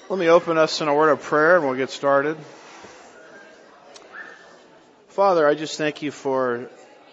Let me open us in a word of prayer and we'll get started. Father, I just thank you for...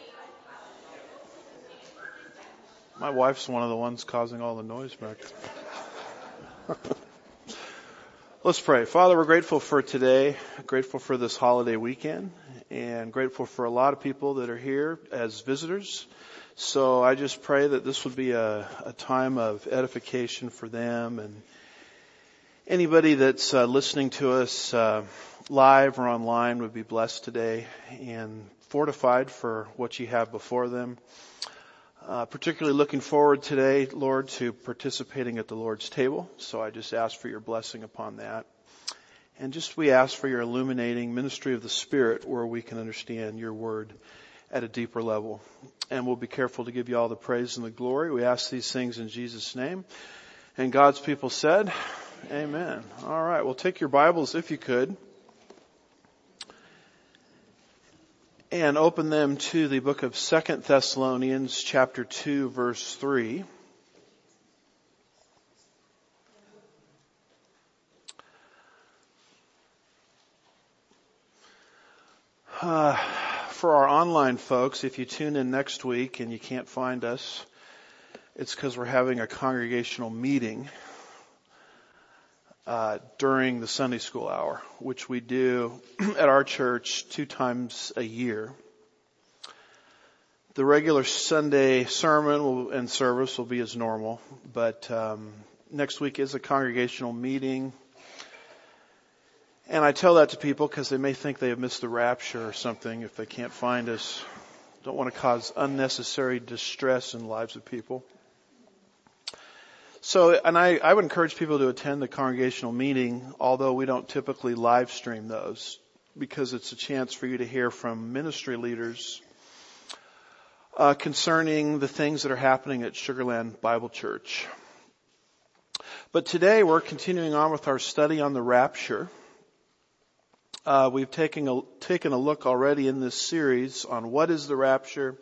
My wife's one of the ones causing all the noise back there. Let's pray. Father, we're grateful for today, grateful for this holiday weekend, and grateful for a lot of people that are here as visitors. So I just pray that this would be a time of edification for them, and anybody that's listening to us live or online would be blessed today and fortified for what you have before them. Particularly looking forward today, Lord, to participating at the Lord's table. So I just ask for your blessing upon that. And just we ask for your illuminating ministry of the Spirit where we can understand your word at a deeper level. And we'll be careful to give you all the praise and the glory. We ask these things in Jesus' name. And God's people said, amen. All right, well, take your Bibles if you could. And open them to the book of 2 Thessalonians chapter 2 verse 3. For our online folks, if you tune in next week and you can't find us, it's because we're having a congregational meeting during the Sunday school hour, which we do at our church 2 times a year. The regular Sunday sermon and service will be as normal, but next week is a congregational meeting. And I tell that to people because they may think they have missed the rapture or something if they can't find us. Don't want to cause unnecessary distress in the lives of people. So, and I would encourage people to attend the congregational meeting, although we don't typically live stream those, because it's a chance for you to hear from ministry leaders concerning the things that are happening at Sugarland Bible Church. But today we're continuing on with our study on the rapture. We've taken a look already in this series on what is the rapture,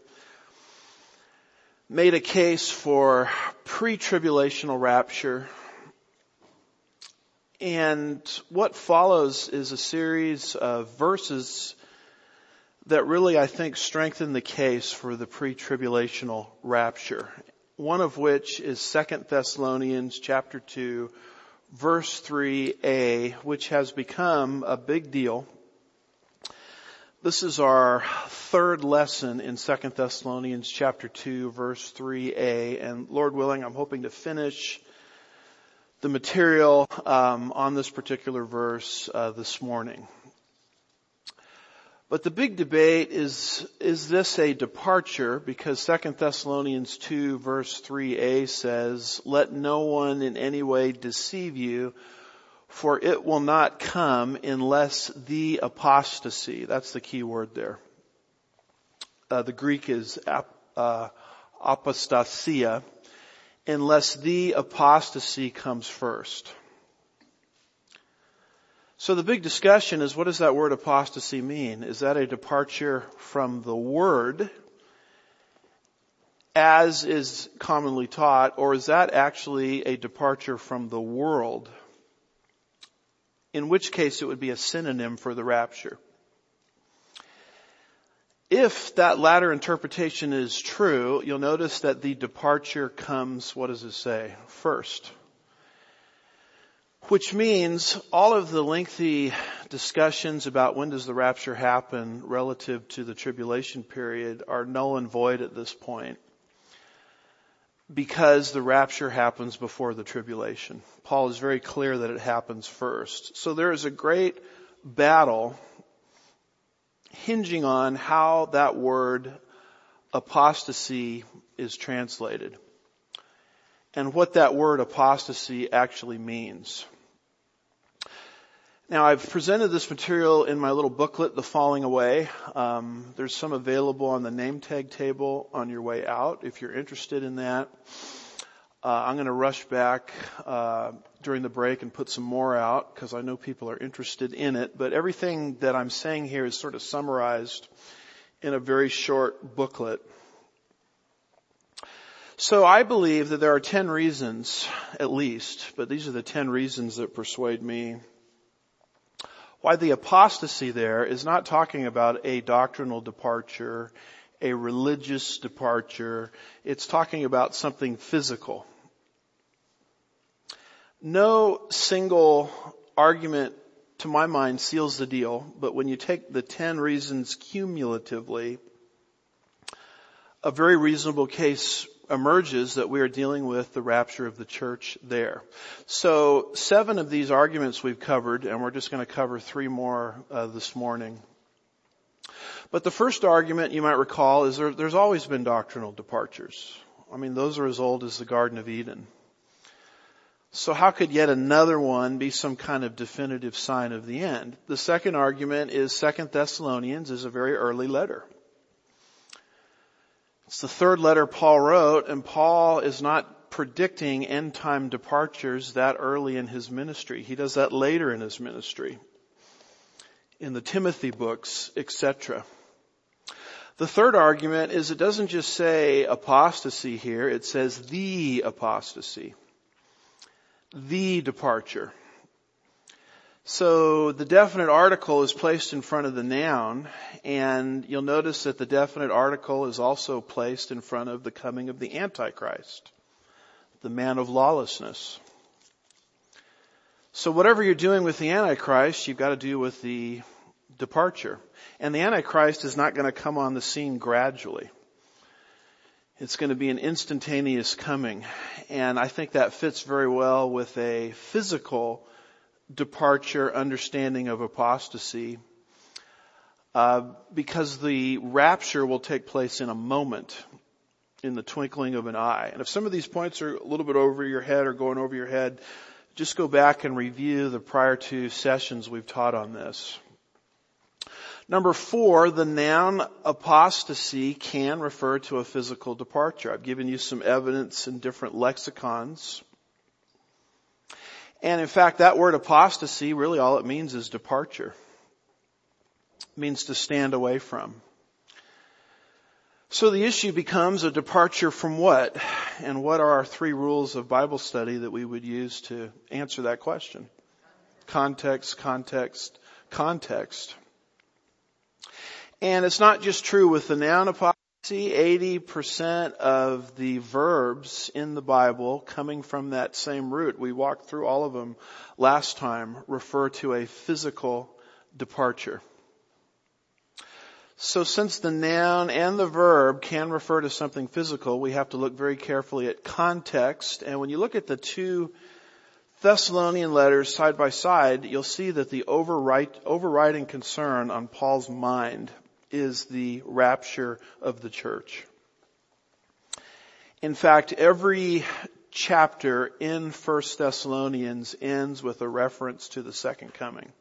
made a case for pre-tribulational rapture. And what follows is a series of verses that really, I think, strengthen the case for the pre-tribulational rapture. One of which is 2 Thessalonians chapter 2, verse 3a, which has become a big deal. This is our third lesson in 2 Thessalonians chapter 2, verse 3a. And Lord willing, I'm hoping to finish the material on this particular verse this morning. But the big debate is this a departure? Because 2 Thessalonians 2, verse 3a says, "Let no one in any way deceive you, for it will not come unless the apostasy." That's the key word there. The Greek is apostasia. Unless the apostasy comes first. So the big discussion is, what does that word apostasy mean? Is that a departure from the word, as is commonly taught, or is that actually a departure from the world? In which case it would be a synonym for the rapture. If that latter interpretation is true, you'll notice that the departure comes, what does it say? First. Which means all of the lengthy discussions about when does the rapture happen relative to the tribulation period are null and void at this point. Because the rapture happens before the tribulation. Paul is very clear that it happens first. So there is a great battle hinging on how that word apostasy is translated. And what that word apostasy actually means. Now, I've presented this material in my little booklet, The Falling Away. There's some available on the name tag table on your way out if you're interested in that. I'm going to rush back during the break and put some more out because I know people are interested in it. But everything that I'm saying here is sort of summarized in a very short booklet. So I believe that there are 10 reasons, at least, but these are the 10 reasons that persuade me, why the apostasy there is not talking about a doctrinal departure, a religious departure. It's talking about something physical. No single argument, to my mind, seals the deal, but when you take the 10 reasons cumulatively, a very reasonable case emerges that we are dealing with the rapture of the church there. So 7 of these arguments we've covered, and we're just going to cover 3 more this morning. But the first argument, you might recall, is there's always been doctrinal departures. I mean, those are as old as the Garden of Eden. So how could yet another one be some kind of definitive sign of the end? The second argument is 2 Thessalonians is a very early letter. It's the third letter Paul wrote, and Paul is not predicting end-time departures that early in his ministry. He does that later in his ministry, in the Timothy books, etc. The third argument is it doesn't just say apostasy here, it says the apostasy, the departure. So the definite article is placed in front of the noun, and you'll notice that the definite article is also placed in front of the coming of the Antichrist, the man of lawlessness. So whatever you're doing with the Antichrist, you've got to do with the departure. And the Antichrist is not going to come on the scene gradually. It's going to be an instantaneous coming. And I think that fits very well with a physical departure understanding of apostasy, because the rapture will take place in a moment, in the twinkling of an eye. And if some of these points are a little bit over your head or going over your head, just go back and review the prior 2 sessions we've taught on this. Number 4, the noun apostasy can refer to a physical departure. I've given you some evidence in different lexicons. And in fact, that word apostasy, really all it means is departure. It means to stand away from. So the issue becomes a departure from what? And what are our 3 rules of Bible study that we would use to answer that question? Context, context, context. And it's not just true with the noun apostasy. 80% of the verbs in the Bible coming from that same root, we walked through all of them last time, refer to a physical departure. So since the noun and the verb can refer to something physical, we have to look very carefully at context. And when you look at the 2 Thessalonian letters side by side, you'll see that the overriding concern on Paul's mind is the rapture of the church. In fact, every chapter in 1 Thessalonians ends with a reference to the second coming.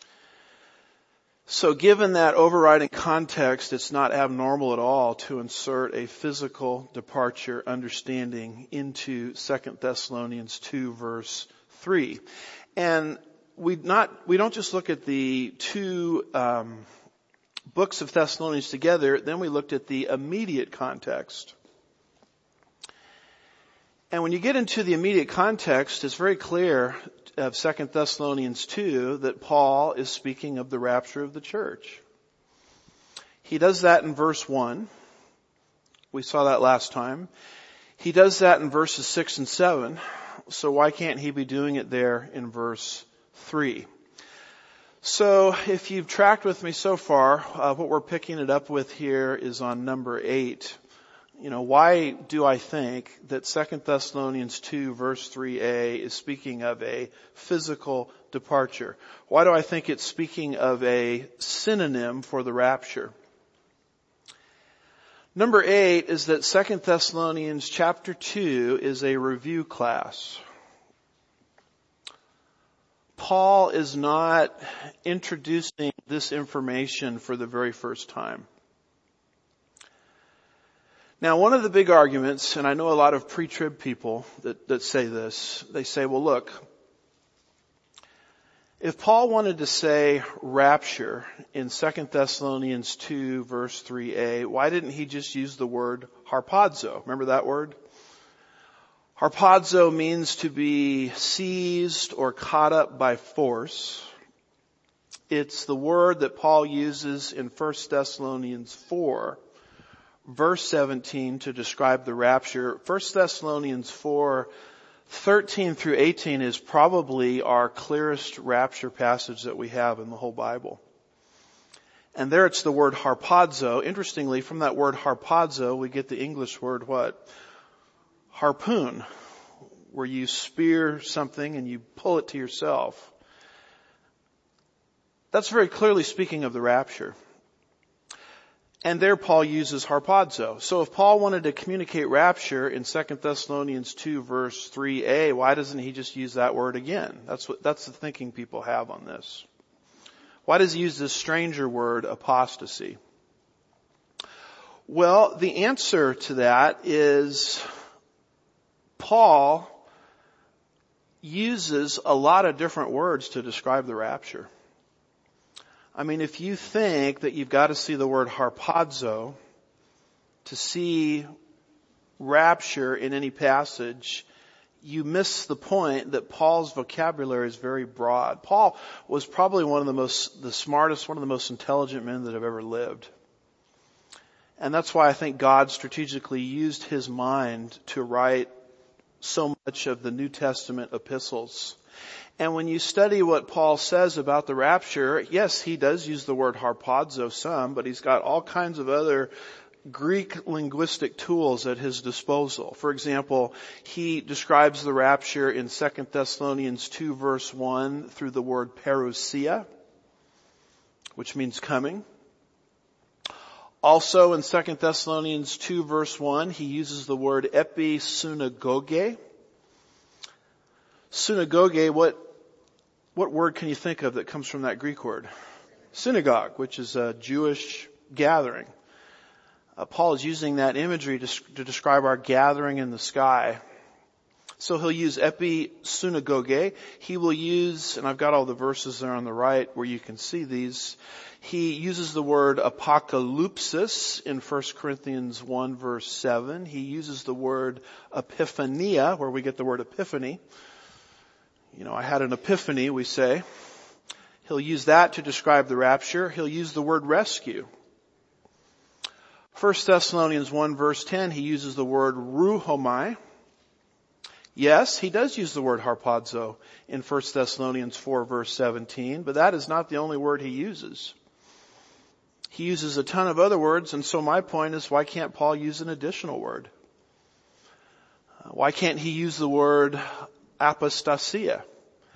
So given that overriding context, it's not abnormal at all to insert a physical departure understanding into 2 Thessalonians 2 verse 3. And we don't just look at the 2 books of Thessalonians together, then we looked at the immediate context. And when you get into the immediate context, it's very clear of 2 Thessalonians 2 that Paul is speaking of the rapture of the church. He does that in verse 1. We saw that last time. He does that in verses 6 and 7. So why can't he be doing it there in verse 3? So if you've tracked with me so far, what we're picking it up with here is on number 8. Why do I think that 2 Thessalonians 2 verse 3a is speaking of a physical departure? Why do I think it's speaking of a synonym for the rapture? Number 8 is that 2 Thessalonians chapter 2 is a review class. Paul is not introducing this information for the very first time. Now, one of the big arguments, and I know a lot of pre-trib people that say this, they say, well, look, if Paul wanted to say rapture in 2 Thessalonians 2 verse 3a, why didn't he just use the word harpazo? Remember that word? Harpazo means to be seized or caught up by force. It's the word that Paul uses in 1 Thessalonians 4, verse 17 to describe the rapture. 1 Thessalonians 4, 13 through 18 is probably our clearest rapture passage that we have in the whole Bible. And there it's the word harpazo. Interestingly, from that word harpazo, we get the English word what? Harpoon, where you spear something and you pull it to yourself. That's very clearly speaking of the rapture. And there Paul uses harpazo. So if Paul wanted to communicate rapture in 2 Thessalonians 2 verse 3a, why doesn't he just use that word again? That's the thinking people have on this. Why does he use this stranger word, apostasy? Well, the answer to that is Paul uses a lot of different words to describe the rapture. I mean, if you think that you've got to see the word harpazo to see rapture in any passage, you miss the point that Paul's vocabulary is very broad. Paul was probably one of the smartest, one of the most intelligent men that have ever lived. And that's why I think God strategically used his mind to write so much of the New Testament epistles. And when you study what Paul says about the rapture, yes, he does use the word harpazo some, but he's got all kinds of other Greek linguistic tools at his disposal. For example, he describes the rapture in 2 Thessalonians 2 verse 1 through the word parousia, which means coming. Also in 2 Thessalonians 2 verse 1, he uses the word episynagoge. Synagoge, what word can you think of that comes from that Greek word? Synagogue, which is a Jewish gathering. Paul is using that imagery to describe our gathering in the sky. So he'll use episynagoge. He will use, and I've got all the verses there on the right where you can see these. He uses the word apocalypsis in 1 Corinthians 1 verse 7. He uses the word epiphania, where we get the word epiphany. You know, I had an epiphany, we say. He'll use that to describe the rapture. He'll use the word rescue. 1 Thessalonians 1 verse 10, he uses the word ruhomai. Yes, he does use the word harpazo in 1 Thessalonians 4 verse 17, but that is not the only word he uses. He uses a ton of other words, and so my point is, why can't Paul use an additional word? Why can't he use the word apostasia?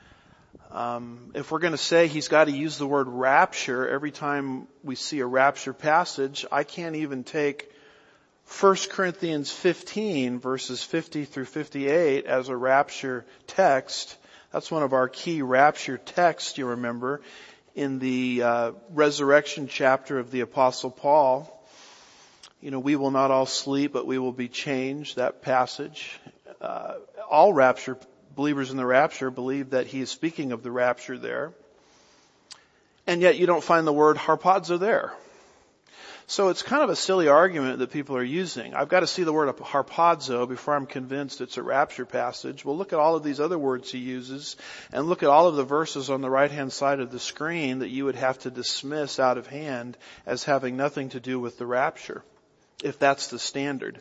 If we're going to say he's got to use the word rapture every time we see a rapture passage, I can't even take 1 Corinthians 15 verses 50 through 58 as a rapture text. That's one of our key rapture texts, you remember, in the resurrection chapter of the Apostle Paul. You know, we will not all sleep, but we will be changed, that passage. All rapture believers in the rapture believe that he is speaking of the rapture there. And yet you don't find the word harpazo there. So it's kind of a silly argument that people are using. I've got to see the word harpazo before I'm convinced it's a rapture passage. Well, look at all of these other words he uses, and look at all of the verses on the right-hand side of the screen that you would have to dismiss out of hand as having nothing to do with the rapture, if that's the standard.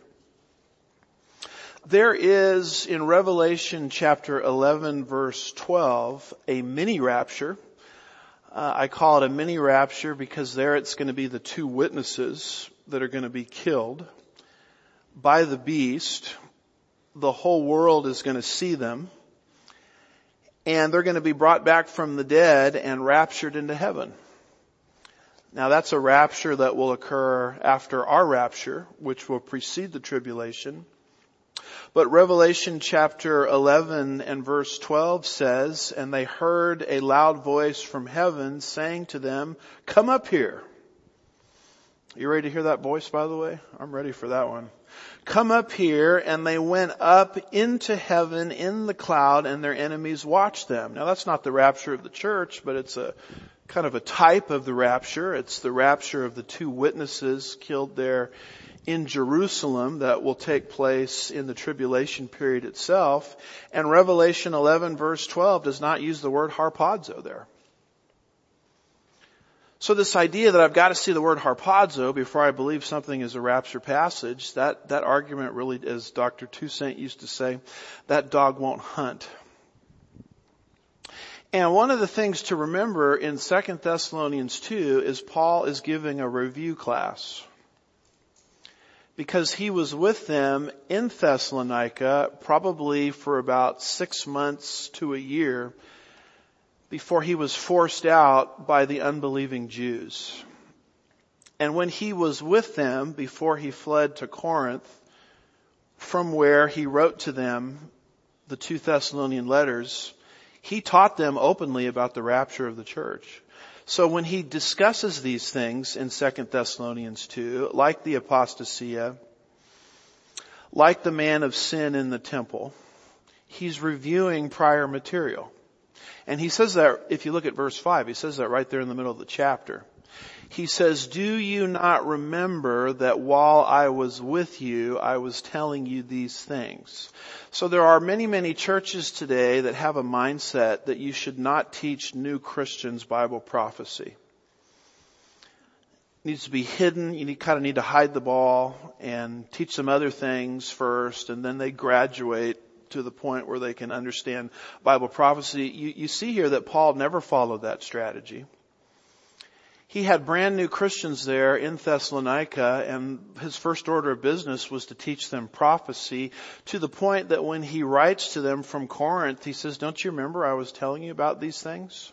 There is, in Revelation chapter 11 verse 12, a mini rapture. I call it a mini rapture because there it's going to be the two witnesses that are going to be killed by the beast. The whole world is going to see them. And they're going to be brought back from the dead and raptured into heaven. Now that's a rapture that will occur after our rapture, which will precede the tribulation. But Revelation chapter 11 and verse 12 says, "And they heard a loud voice from heaven saying to them, 'Come up here.'" You ready to hear that voice, by the way? I'm ready for that one. "Come up here," and they went up into heaven in the cloud, and their enemies watched them. Now that's not the rapture of the church, but it's a kind of a type of the rapture. It's the rapture of the two witnesses killed there in Jerusalem that will take place in the tribulation period itself. And Revelation 11 verse 12 does not use the word harpazo there. So this idea that I've got to see the word harpazo before I believe something is a rapture passage, that argument really, as Dr. Toussaint used to say, that dog won't hunt. And one of the things to remember in 2 Thessalonians 2 is Paul is giving a review class. Because he was with them in Thessalonica probably for about 6 months to a year before he was forced out by the unbelieving Jews. And when he was with them before he fled to Corinth, from where he wrote to them the 2 Thessalonian letters, he taught them openly about the rapture of the church. So when he discusses these things in 2 Thessalonians 2, like the apostasia, like the man of sin in the temple, he's reviewing prior material. And he says that, if you look at verse 5, he says that right there in the middle of the chapter. He says, "Do you not remember that while I was with you, I was telling you these things?" So there are many, many churches today that have a mindset that you should not teach new Christians Bible prophecy. It needs to be hidden. You kind of need to hide the ball and teach them other things first, and then they graduate to the point where they can understand Bible prophecy. You see here that Paul never followed that strategy. He had brand new Christians there in Thessalonica, and his first order of business was to teach them prophecy, to the point that when he writes to them from Corinth, he says, "Don't you remember I was telling you about these things?"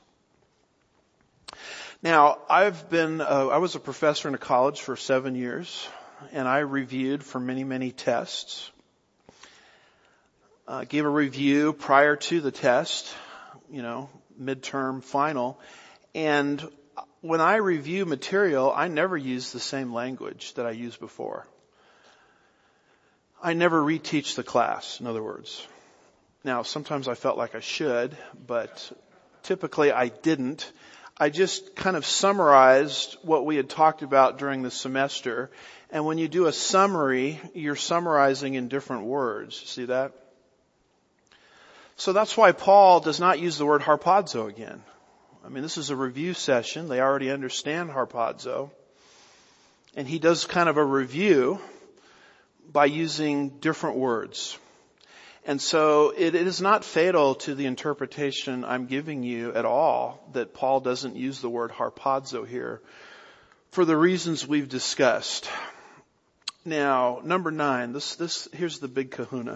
Now, I was a professor in a college for 7 years, and I reviewed for many, many tests. Gave a review prior to the test, midterm, final, and when I review material, I never use the same language that I used before. I never reteach the class, in other words. Now, sometimes I felt like I should, but typically I didn't. I just kind of summarized what we had talked about during the semester. And when you do a summary, you're summarizing in different words. See that? So that's why Paul does not use the word harpazo again. I mean, this is a review session. They already understand harpazo. And he does kind of a review by using different words. And so it is not fatal to the interpretation I'm giving you at all that Paul doesn't use the word harpazo here for the reasons we've discussed. Now, number 9, here's the big kahuna.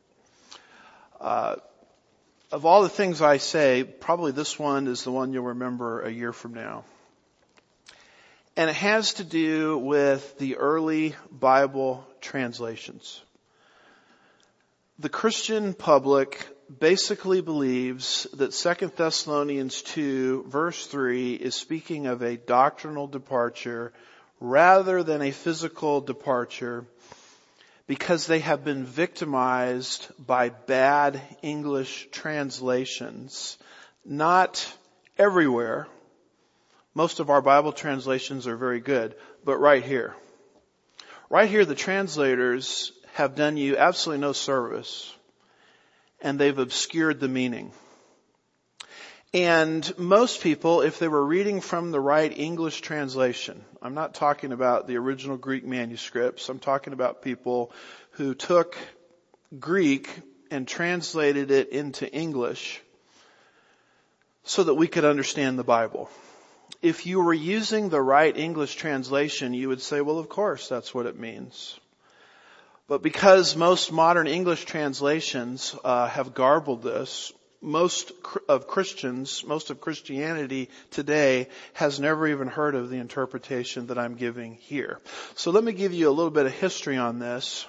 Of all the things I say, probably this one is the one you'll remember a year from now. And it has to do with the early Bible translations. The Christian public basically believes that 2 Thessalonians 2 verse 3 is speaking of a doctrinal departure rather than a physical departure, because they have been victimized by bad English translations. Not everywhere. Most of our Bible translations are very good, but right here. Right here, the translators have done you absolutely no service, and they've obscured the meaning. And most people, if they were reading from the right English translation, I'm not talking about the original Greek manuscripts, I'm talking about people who took Greek and translated it into English so that we could understand the Bible. If you were using the right English translation, you would say, well, of course, that's what it means. But because most modern English translations have garbled this, most of Christianity today has never even heard of the interpretation that I'm giving here. So let me give you a little bit of history on this.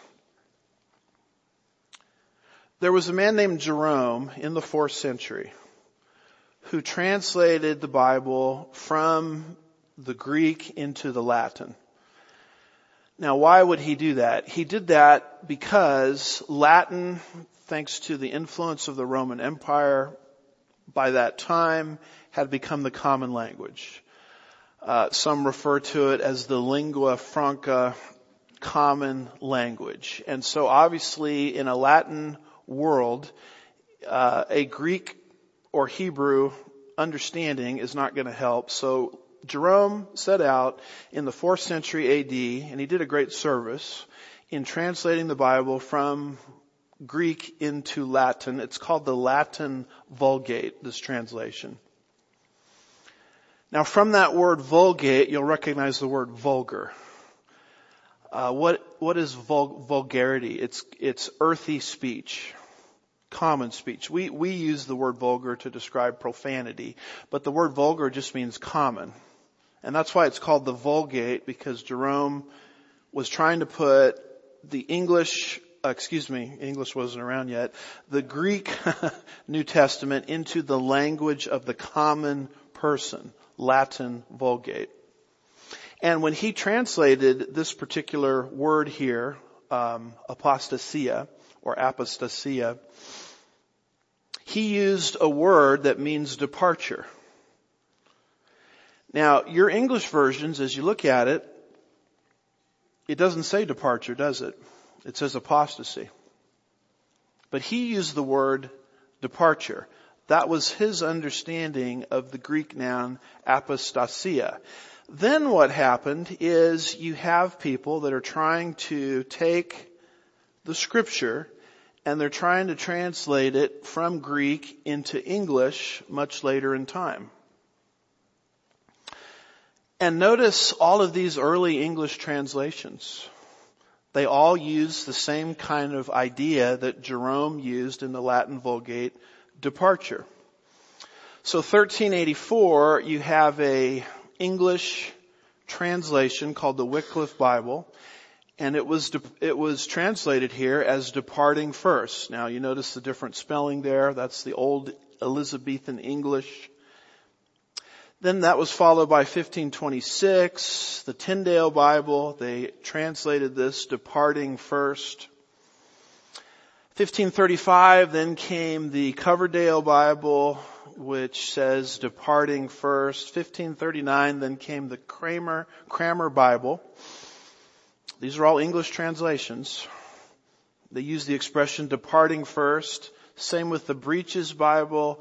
There was a man named Jerome in the 4th century who translated the Bible from the Greek into the Latin. Now, why would he do that? He did that because Latin, thanks to the influence of the Roman Empire, by that time had become the common language. Some refer to it as the lingua franca, common language. And so obviously in a Latin world, a Greek or Hebrew understanding is not going to help. So Jerome set out in the 4th century AD, and he did a great service in translating the Bible from Greek into Latin. It's called the Latin Vulgate, this translation. Now from that word vulgate, you'll recognize the word vulgar. What is vulgarity? It's earthy speech, common speech. We use the word vulgar to describe profanity, but the word vulgar just means common. And that's why it's called the Vulgate, because Jerome was trying to put the English wasn't around yet, the Greek New Testament into the language of the common person, Latin Vulgate. And when he translated this particular word here, apostasia, he used a word that means departure. Now, your English versions, as you look at it, it doesn't say departure, does it? It says apostasy. But he used the word departure. That was his understanding of the Greek noun apostasia. Then what happened is you have people that are trying to take the scripture and they're trying to translate it from Greek into English much later in time. And notice all of these early English translations. They all use the same kind of idea that Jerome used in the Latin Vulgate, departure. So 1384, you have a English translation called the Wycliffe Bible, and it was translated here as departing first. Now you notice the different spelling there. That's the old Elizabethan English. Then that was followed by 1526, the Tyndale Bible. They translated this departing first. 1535, then came the Coverdale Bible, which says departing first. 1539, then came the Cranmer Bible. These are all English translations. They use the expression departing first. Same with the Breaches Bible.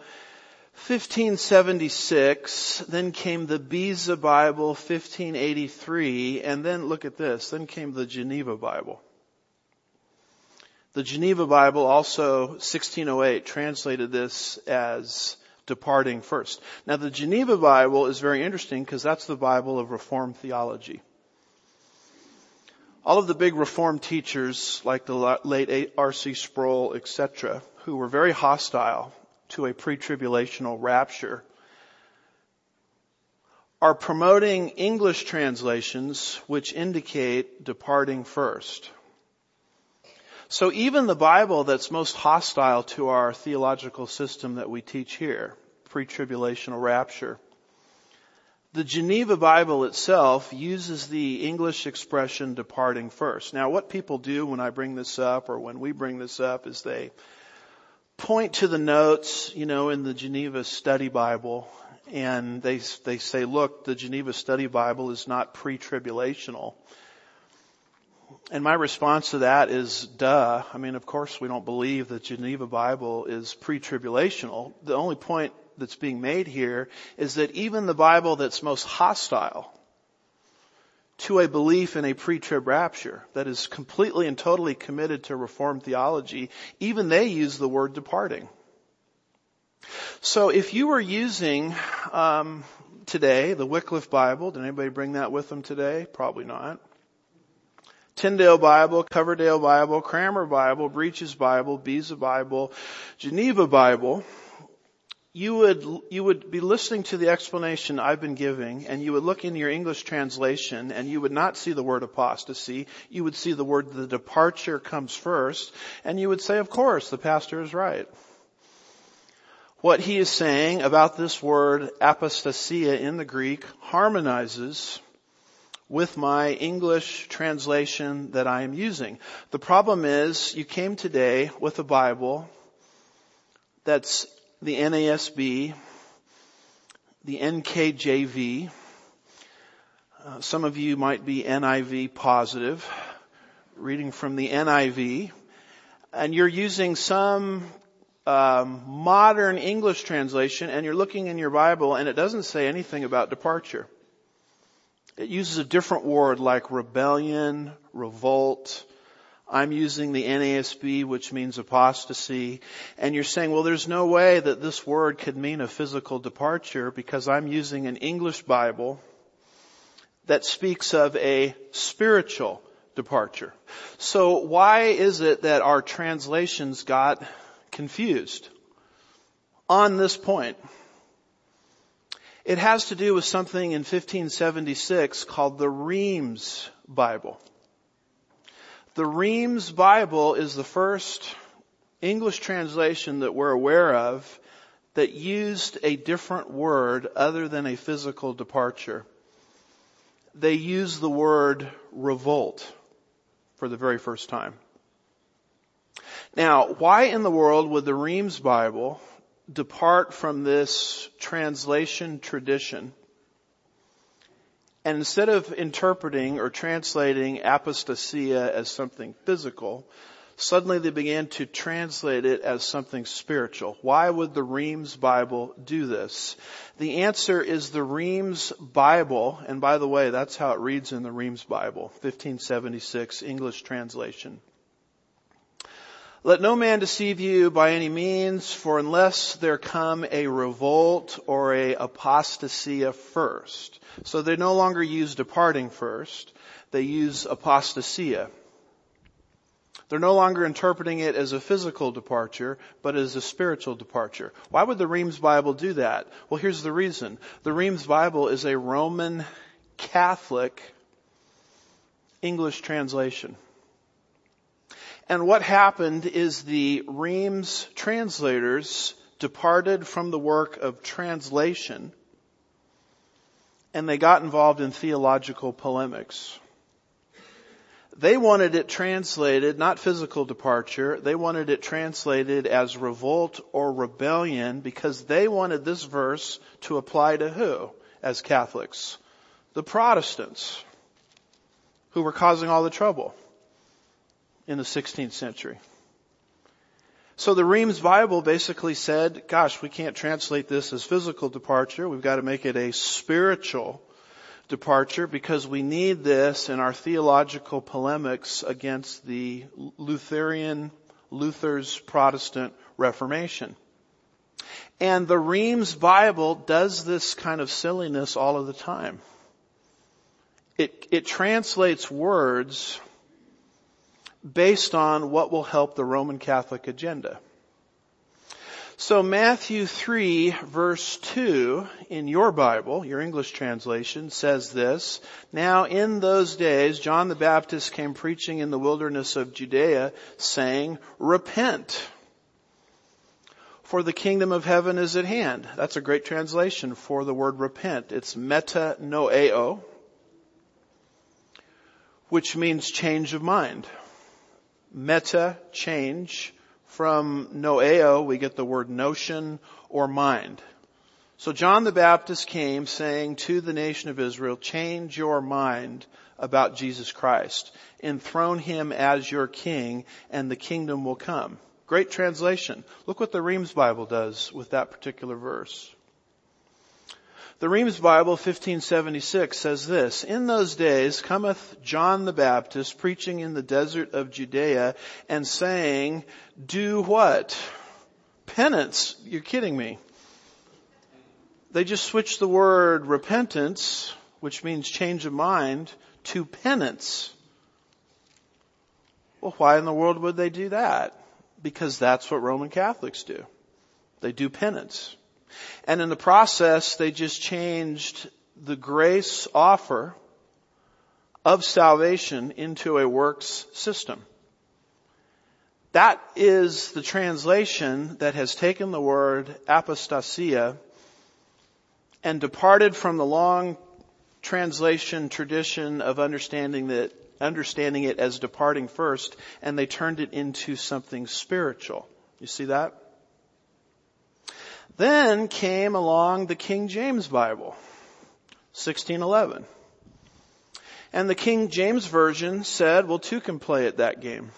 1576, then came the Beza Bible, 1583, and then look at this, then came the Geneva Bible. The Geneva Bible also, 1608, translated this as departing first. Now the Geneva Bible is very interesting because that's the Bible of Reformed theology. All of the big Reformed teachers, like the late R.C. Sproul, etc., who were very hostile to a pre-tribulational rapture, are promoting English translations which indicate departing first. So even the Bible that's most hostile to our theological system that we teach here, pre-tribulational rapture, the Geneva Bible itself uses the English expression departing first. Now what people do when I bring this up, or when we bring this up, is they point to the notes, in the Geneva Study Bible, and they say, look, the Geneva Study Bible is not pre-tribulational. And my response to that is, duh. I mean, of course we don't believe the Geneva Bible is pre-tribulational. The only point that's being made here is that even the Bible that's most hostile to a belief in a pre-trib rapture, that is completely and totally committed to Reformed theology, even they use the word departing. So if you were using today the Wycliffe Bible, did anybody bring that with them today? Probably not. Tyndale Bible, Coverdale Bible, Cranmer Bible, Breaches Bible, Beza Bible, Geneva Bible, you would be listening to the explanation I've been giving, and you would look into your English translation, and you would not see the word apostasy. You would see the word the departure comes first, and you would say, of course, the pastor is right. What he is saying about this word apostasia in the Greek harmonizes with my English translation that I am using. The problem is you came today with a Bible that's the NASB, the NKJV. Some of you might be NIV positive, reading from the NIV, and you're using some modern English translation, and you're looking in your Bible, and it doesn't say anything about departure. It uses a different word like rebellion, revolt. I'm using the NASB, which means apostasy. And you're saying, well, there's no way that this word could mean a physical departure because I'm using an English Bible that speaks of a spiritual departure. So why is it that our translations got confused on this point? It has to do with something in 1576 called the Reims Bible. The Reims Bible is the first English translation that we're aware of that used a different word other than a physical departure. They used the word revolt for the very first time. Now, why in the world would the Reims Bible depart from this translation tradition? And instead of interpreting or translating apostasia as something physical, suddenly they began to translate it as something spiritual. Why would the Reims Bible do this? The answer is the Reims Bible, and by the way, that's how it reads in the Reims Bible, 1576 English translation. Let no man deceive you by any means, for unless there come a revolt or a apostasia first. So they no longer use departing first. They use apostasia. They're no longer interpreting it as a physical departure, but as a spiritual departure. Why would the Reims Bible do that? Well, here's the reason. The Reims Bible is a Roman Catholic English translation. And what happened is the Reims translators departed from the work of translation and they got involved in theological polemics. They wanted it translated, not physical departure, they wanted it translated as revolt or rebellion because they wanted this verse to apply to who as Catholics? The Protestants, who were causing all the trouble in the 16th century. So the Reims Bible basically said, gosh, we can't translate this as physical departure. We've got to make it a spiritual departure because we need this in our theological polemics against the Luther's Protestant Reformation. And the Reims Bible does this kind of silliness all of the time. It translates words based on what will help the Roman Catholic agenda. So Matthew 3 verse 2 in your Bible, your English translation, says this: Now in those days John the Baptist came preaching in the wilderness of Judea, saying, Repent, for the kingdom of heaven is at hand. That's a great translation for the word repent. It's metanoeo, which means change of mind. Meta, change. From noeo, we get the word notion or mind. So John the Baptist came saying to the nation of Israel, change your mind about Jesus Christ. Enthrone him as your king and the kingdom will come. Great translation. Look what the Reims Bible does with that particular verse. The Reims Bible, 1576, says this: In those days cometh John the Baptist preaching in the desert of Judea and saying, do what? Penance. You're kidding me. They just switched the word repentance, which means change of mind, to penance. Well, why in the world would they do that? Because that's what Roman Catholics do. They do penance. And in the process, they just changed the grace offer of salvation into a works system. That is the translation that has taken the word apostasia and departed from the long translation tradition of understanding it as departing first, and they turned it into something spiritual. You see that? Then came along the King James Bible, 1611. And the King James Version said, well, two can play at that game.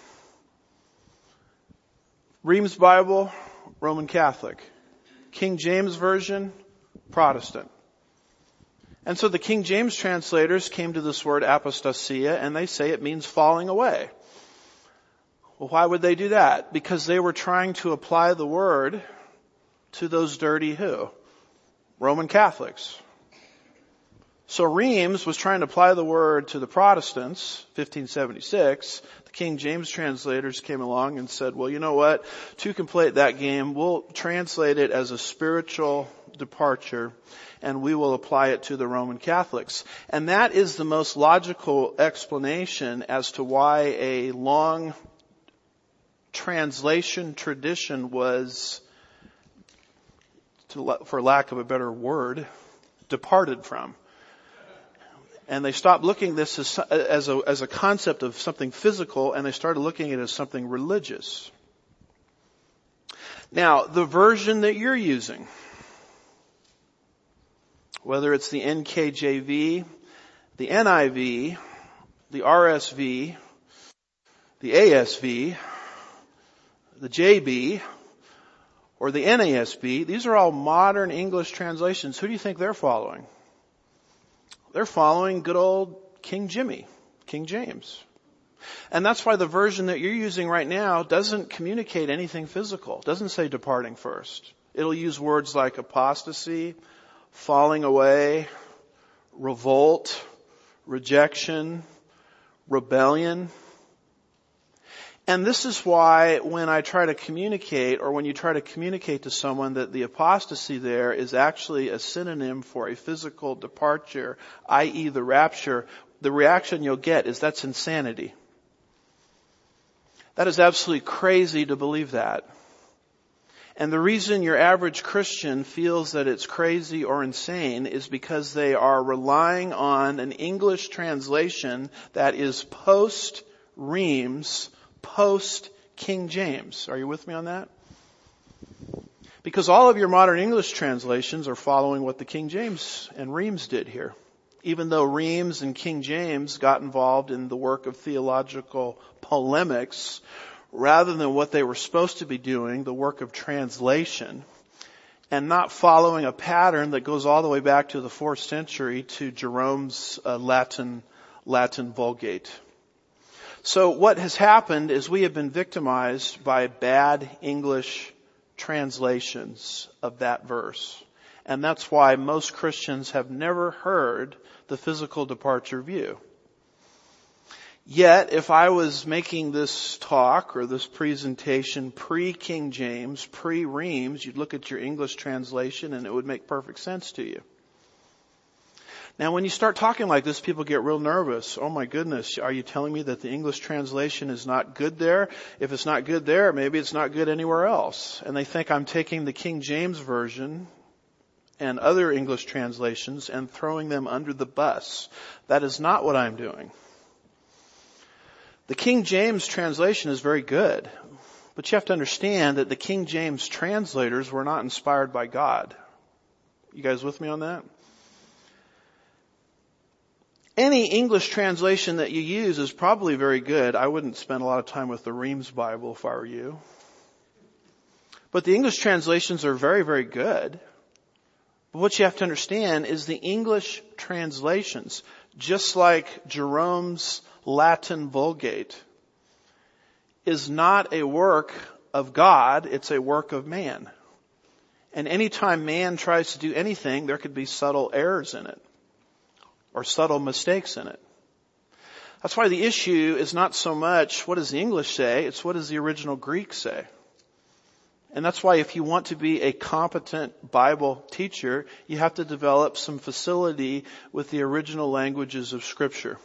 Reams Bible, Roman Catholic. King James Version, Protestant. And so the King James translators came to this word apostasia, and they say it means falling away. Well, why would they do that? Because they were trying to apply the word to those dirty who? Roman Catholics. So Reams was trying to apply the word to the Protestants, 1576. The King James translators came along and said, well, you know what? Two can play at that game. We'll translate it as a spiritual departure, and we will apply it to the Roman Catholics. And that is the most logical explanation as to why a long translation tradition was, for lack of a better word, departed from. And they stopped looking at this as a concept of something physical, and they started looking at it as something religious. Now, the version that you're using, whether it's the NKJV, the NIV, the RSV, the ASV, the JB, or the NASB, these are all modern English translations. Who do you think they're following? They're following good old King Jimmy, King James. And that's why the version that you're using right now doesn't communicate anything physical. It doesn't say departing first. It'll use words like apostasy, falling away, revolt, rejection, rebellion. And this is why when I try to communicate, or when you try to communicate to someone that the apostasy there is actually a synonym for a physical departure, i.e. the rapture, the reaction you'll get is that's insanity. That is absolutely crazy to believe that. And the reason your average Christian feels that it's crazy or insane is because they are relying on an English translation that is post-Reams, post-King James. Are you with me on that? Because all of your modern English translations are following what the King James and Reams did here. Even though Reams and King James got involved in the work of theological polemics, rather than what they were supposed to be doing, the work of translation, and not following a pattern that goes all the way back to the 4th century to Jerome's Latin Vulgate. So what has happened is we have been victimized by bad English translations of that verse. And that's why most Christians have never heard the physical departure view. Yet, if I was making this talk or this presentation pre-King James, pre-Reams, you'd look at your English translation and it would make perfect sense to you. Now, when you start talking like this, people get real nervous. Oh my goodness, are you telling me that the English translation is not good there? If it's not good there, maybe it's not good anywhere else. And they think I'm taking the King James Version and other English translations and throwing them under the bus. That is not what I'm doing. The King James translation is very good, but you have to understand that the King James translators were not inspired by God. You guys with me on that? Any English translation that you use is probably very good. I wouldn't spend a lot of time with the Reams Bible if I were you. But the English translations are very, very good. But what you have to understand is the English translations, just like Jerome's Latin Vulgate, is not a work of God, it's a work of man. And anytime man tries to do anything, there could be subtle errors in it, or subtle mistakes in it. That's why the issue is not so much what does the English say, it's what does the original Greek say. And that's why if you want to be a competent Bible teacher, you have to develop some facility with the original languages of Scripture.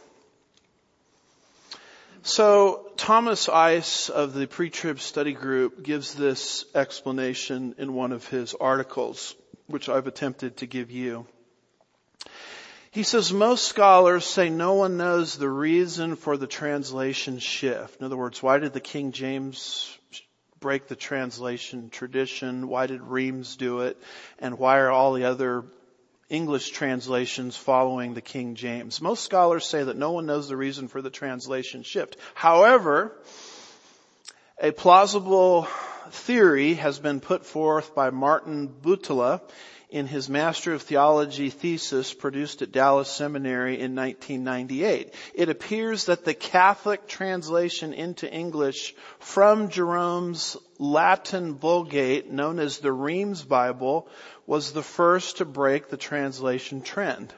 So Thomas Ice of the Pre-Trib Study Group gives this explanation in one of his articles, which I've attempted to give you. He says, most scholars say no one knows the reason for the translation shift. In other words, why did the King James break the translation tradition? Why did Reims do it? And why are all the other English translations following the King James? Most scholars say that no one knows the reason for the translation shift. However, a plausible theory has been put forth by Martin Butala in his Master of Theology thesis produced at Dallas Seminary in 1998. It appears that the Catholic translation into English from Jerome's Latin Vulgate, known as the Reims Bible, was the first to break the translation trend.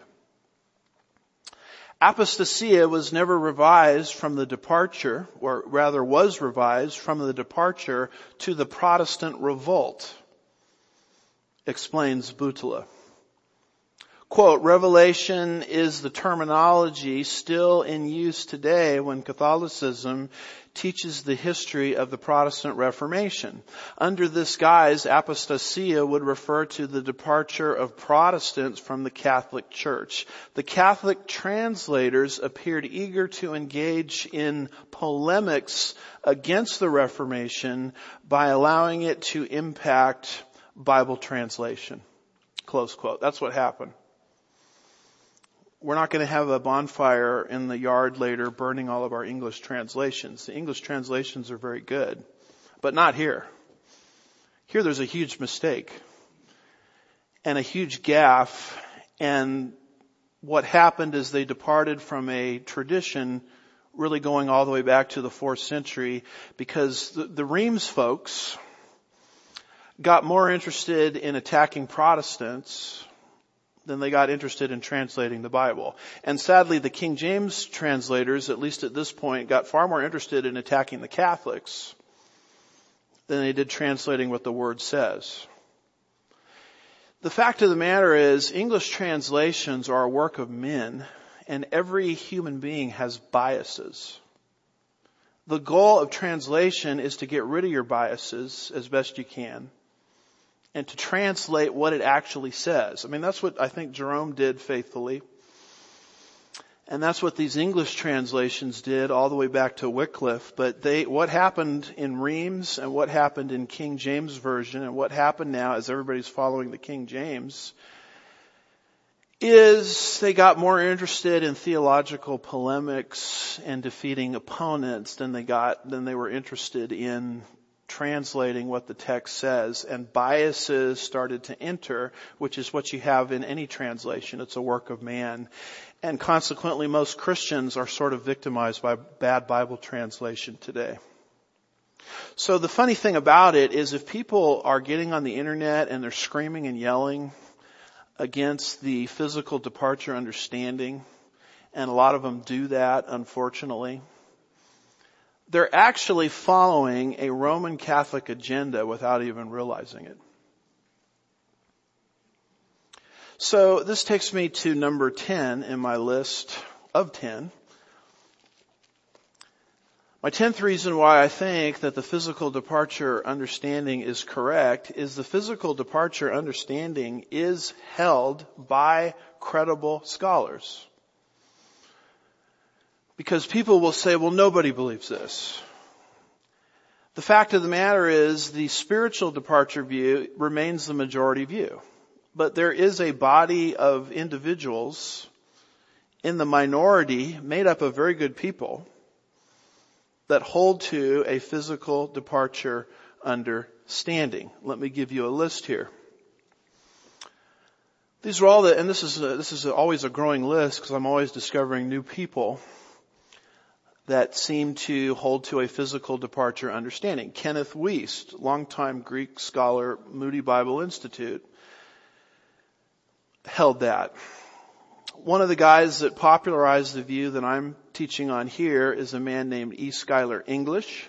Apostasia was never revised from the departure, or rather was revised from the departure to the Protestant revolt, explains Butala. Quote, revelation is the terminology still in use today when Catholicism teaches the history of the Protestant Reformation. Under this guise, apostasia would refer to the departure of Protestants from the Catholic Church. The Catholic translators appeared eager to engage in polemics against the Reformation by allowing it to impact Bible translation. Close quote. That's what happened. We're not going to have a bonfire in the yard later burning all of our English translations. The English translations are very good, but not here. Here there's a huge mistake and a huge gaffe, and what happened is they departed from a tradition really going all the way back to the 4th century because the Reims folks got more interested in attacking Protestants than they got interested in translating the Bible. And sadly, the King James translators, at least at this point, got far more interested in attacking the Catholics than they did translating what the Word says. The fact of the matter is, English translations are a work of men, and every human being has biases. The goal of translation is to get rid of your biases as best you can, and to translate what it actually says. I mean, that's what I think Jerome did faithfully. And that's what these English translations did all the way back to Wycliffe. But what happened in Reims and what happened in King James Version and what happened now as everybody's following the King James is they got more interested in theological polemics and defeating opponents than they were interested in translating what the text says, and biases started to enter, which is what you have in any translation. It's a work of man. And consequently, most Christians are sort of victimized by bad Bible translation today. So the funny thing about it is if people are getting on the internet and they're screaming and yelling against the physical departure understanding, and a lot of them do that, unfortunately, they're actually following a Roman Catholic agenda without even realizing it. So this takes me to number 10 in my list of 10. My 10th reason why I think that the physical departure understanding is correct is the physical departure understanding is held by credible scholars. Because people will say, well, nobody believes this. The fact of the matter is the spiritual departure view remains the majority view. But there is a body of individuals in the minority made up of very good people that hold to a physical departure understanding. Let me give you a list here. These are all and this is always a growing list because I'm always discovering new people that seem to hold to a physical departure understanding. Kenneth Wuest, longtime Greek scholar, Moody Bible Institute, held that. One of the guys that popularized the view that I'm teaching on here is a man named E. Schuyler English.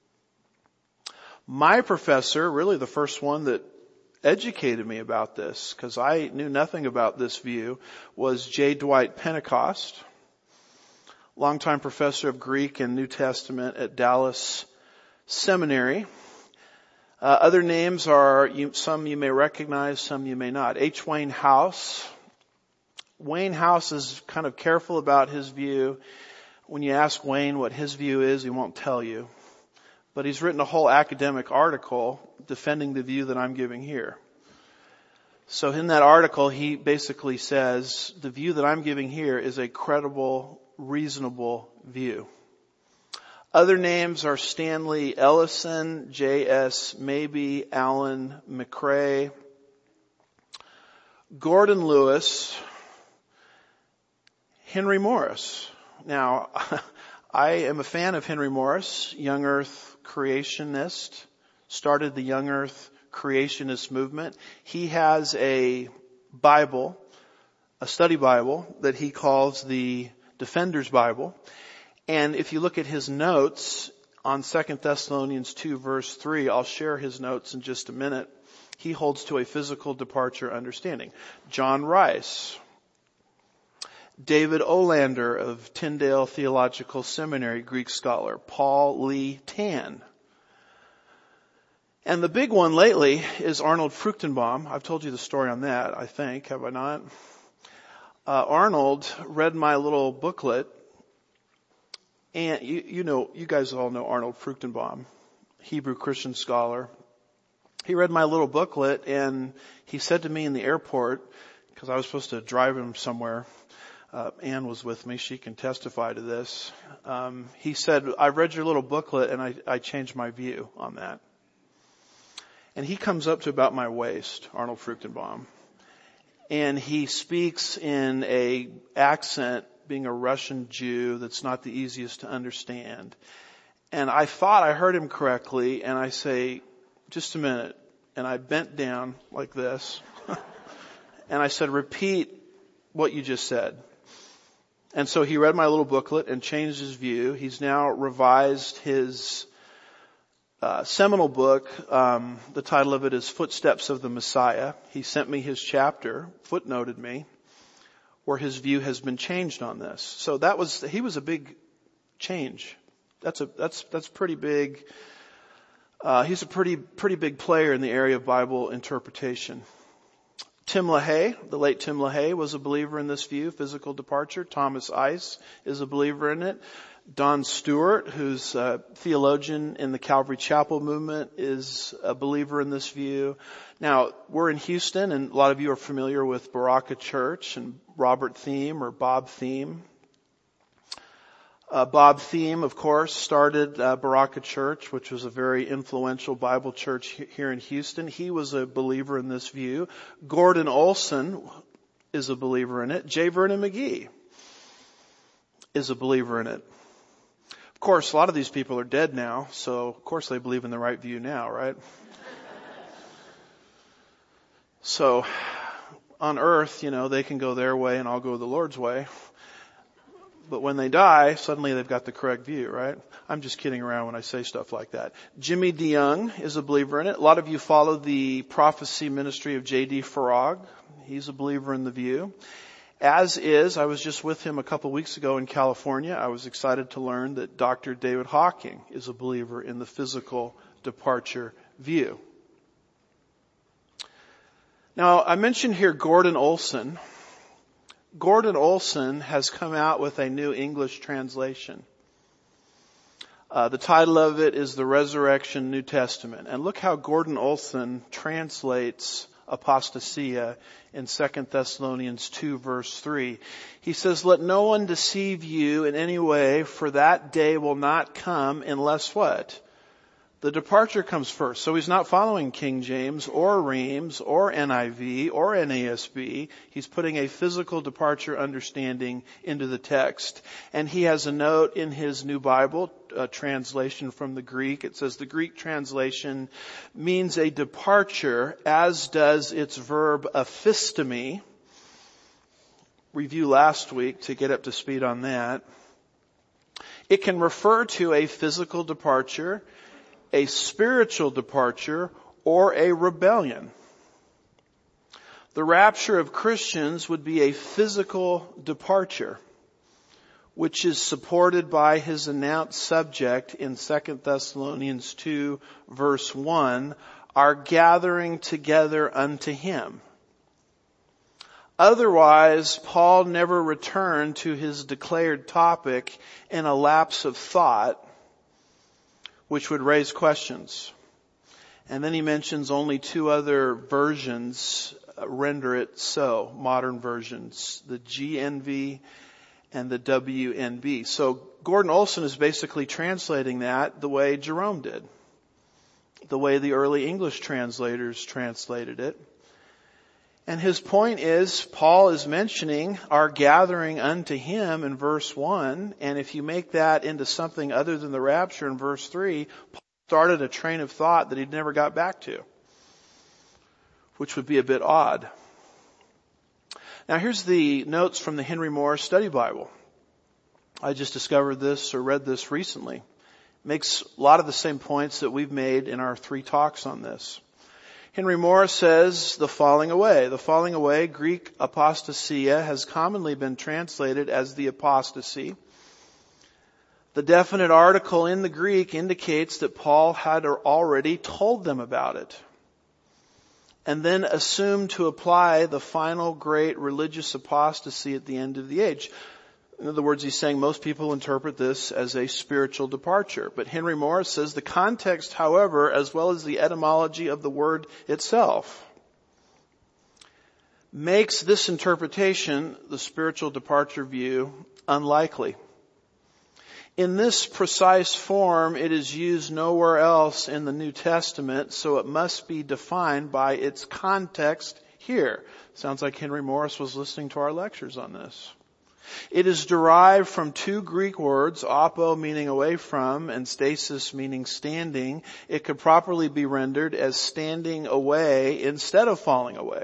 My professor, really the first one that educated me about this, because I knew nothing about this view, was J. Dwight Pentecost, longtime professor of Greek and New Testament at Dallas Seminary. Other names are, some you may recognize, some you may not. H. Wayne House. Wayne House is kind of careful about his view. When you ask Wayne what his view is, he won't tell you. but he's written a whole academic article defending the view that I'm giving here. So in that article, he basically says the view that I'm giving here is a credible, reasonable view. Other names are Stanley Ellison, J.S. Mabey, Alan McRae, Gordon Lewis, Henry Morris. Now, I am a fan of Henry Morris, young earth creationist, started the young earth creationist movement. He has a Bible, a study Bible that he calls the Defender's Bible. And if you look at his notes on 2 Thessalonians 2 verse 3, I'll share his notes in just a minute. He holds to a physical departure understanding. John Rice, David Olander of Tyndale Theological Seminary, Greek scholar, Paul Lee Tan. And the big one lately is Arnold Fruchtenbaum. I've told you the story on that, I think, have I not? Arnold read my little booklet, and you guys all know Arnold Fruchtenbaum, Hebrew Christian scholar. He read my little booklet, and he said to me in the airport, because I was supposed to drive him somewhere, Ann was with me, she can testify to this. He said, I read your little booklet and I changed my view on that. And he comes up to about my waist, Arnold Fruchtenbaum. And he speaks in a accent, being a Russian Jew, that's not the easiest to understand. And I thought I heard him correctly, and I say, just a minute. And I bent down like this. And I said, repeat what you just said. And so he read my little booklet and changed his view. He's now revised his seminal book. The title of it is Footsteps of the Messiah. He sent me his chapter, footnoted me, where his view has been changed on this. So he was a big change. That's pretty big. He's a pretty big player in the area of Bible interpretation. Tim LaHaye, the late Tim LaHaye, was a believer in this view, physical departure. Thomas Ice is a believer in it. Don Stewart, who's a theologian in the Calvary Chapel movement, is a believer in this view. Now, we're in Houston, and a lot of you are familiar with Baraka Church and Robert Thiem or Bob Thiem. Bob Thiem, of course, started Baraka Church, which was a very influential Bible church here in Houston. He was a believer in this view. Gordon Olson is a believer in it. J. Vernon McGee is a believer in it. Of course, a lot of these people are dead now, so of course they believe in the right view now, right? So, on earth, they can go their way and I'll go the Lord's way. But when they die, suddenly they've got the correct view, right? I'm just kidding around when I say stuff like that. Jimmy DeYoung is a believer in it. A lot of you follow the prophecy ministry of J.D. Farag. He's a believer in the view. I was just with him a couple weeks ago in California. I was excited to learn that Dr. David Hawking is a believer in the physical departure view. Now, I mentioned here Gordon Olson. Gordon Olson has come out with a new English translation. The title of it is The Resurrection New Testament. And look how Gordon Olson translates apostasia in 2 Thessalonians 2 verse 3. He says, let no one deceive you in any way, for that day will not come unless what? The departure comes first. So he's not following King James or Reims or NIV or NASB. He's putting a physical departure understanding into the text. And he has a note in his new Bible, a translation from the Greek. It says the Greek translation means a departure, as does its verb aphistemi. Review last week to get up to speed on that. It can refer to a physical departure, a spiritual departure, or a rebellion. The rapture of Christians would be a physical departure, which is supported by his announced subject in 2 Thessalonians 2 verse 1, our gathering together unto him. Otherwise, Paul never returned to his declared topic in a lapse of thought, which would raise questions. And then he mentions only two other versions render it so, modern versions, the GNV and the WNB. So Gordon Olson is basically translating that the way Jerome did, the way the early English translators translated it. And his point is, Paul is mentioning our gathering unto him in verse 1, and if you make that into something other than the rapture in verse 3, Paul started a train of thought that he'd never got back to, which would be a bit odd. Now here's the notes from the Henry Moore Study Bible. I just discovered this or read this recently. It makes a lot of the same points that we've made in our 3 talks on this. Henry Moore says, the falling away. The falling away, Greek apostasia, has commonly been translated as the apostasy. The definite article in the Greek indicates that Paul had already told them about it, and then assumed to apply the final great religious apostasy at the end of the age. In other words, he's saying most people interpret this as a spiritual departure. But Henry Moore says the context, however, as well as the etymology of the word itself, makes this interpretation, the spiritual departure view, unlikely. In this precise form, it is used nowhere else in the New Testament, so it must be defined by its context here. Sounds like Henry Morris was listening to our lectures on this. It is derived from 2 Greek words, apo meaning away from and stasis meaning standing. It could properly be rendered as standing away instead of falling away.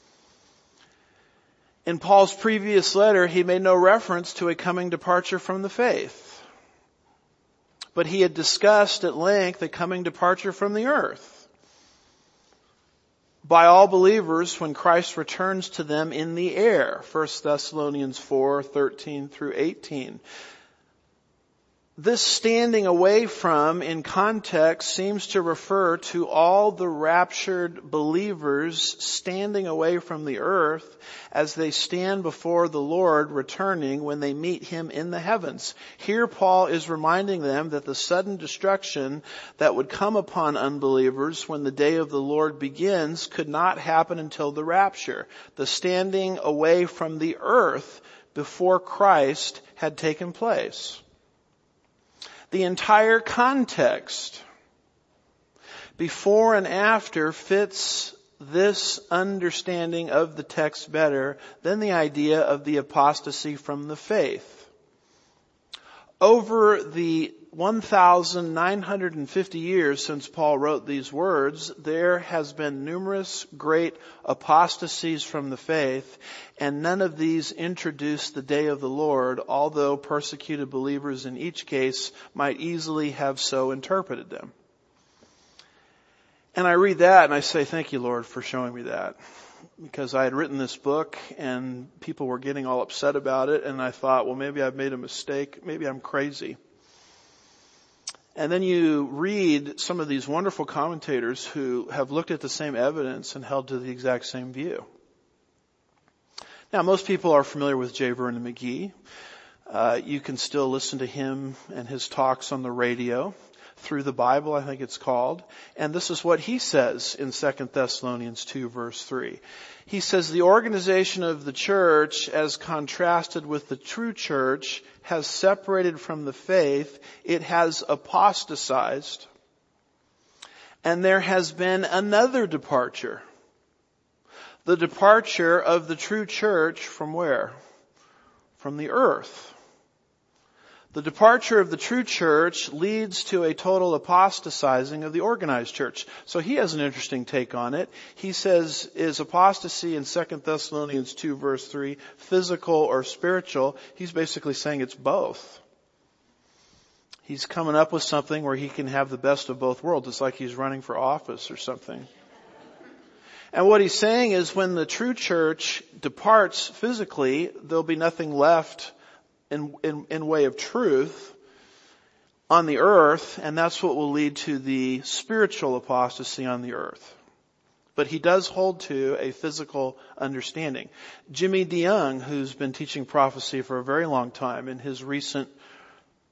In Paul's previous letter, he made no reference to a coming departure from the faith. But he had discussed at length a coming departure from the earth by all believers when Christ returns to them in the air. 1 Thessalonians 4:13 through 18. This standing away from in context seems to refer to all the raptured believers standing away from the earth as they stand before the Lord returning when they meet him in the heavens. Here Paul is reminding them that the sudden destruction that would come upon unbelievers when the day of the Lord begins could not happen until the rapture. The standing away from the earth before Christ had taken place. The entire context, before and after, fits this understanding of the text better than the idea of the apostasy from the faith. Over the 1,950 years since Paul wrote these words, there has been numerous great apostasies from the faith, and none of these introduce the day of the Lord, although persecuted believers in each case might easily have so interpreted them. And I read that and I say, thank you, Lord, for showing me that. Because I had written this book and people were getting all upset about it, and I thought, well, maybe I've made a mistake. Maybe I'm crazy. And then you read some of these wonderful commentators who have looked at the same evidence and held to the exact same view. Now, most people are familiar with J. Vernon McGee. You can still listen to him and his talks on the radio, Through the Bible, I think it's called. And this is what he says in 2 Thessalonians 2, verse 3. He says, the organization of the church, as contrasted with the true church, has separated from the faith. It has apostatized. And there has been another departure. The departure of the true church from where? From the earth. The departure of the true church leads to a total apostatizing of the organized church. So he has an interesting take on it. He says, is apostasy in 2 Thessalonians 2 verse 3 physical or spiritual? He's basically saying it's both. He's coming up with something where he can have the best of both worlds. It's like he's running for office or something. And what he's saying is when the true church departs physically, there'll be nothing left in way of truth on the earth, and that's what will lead to the spiritual apostasy on the earth. But he does hold to a physical understanding. Jimmy DeYoung, who's been teaching prophecy for a very long time, in his recent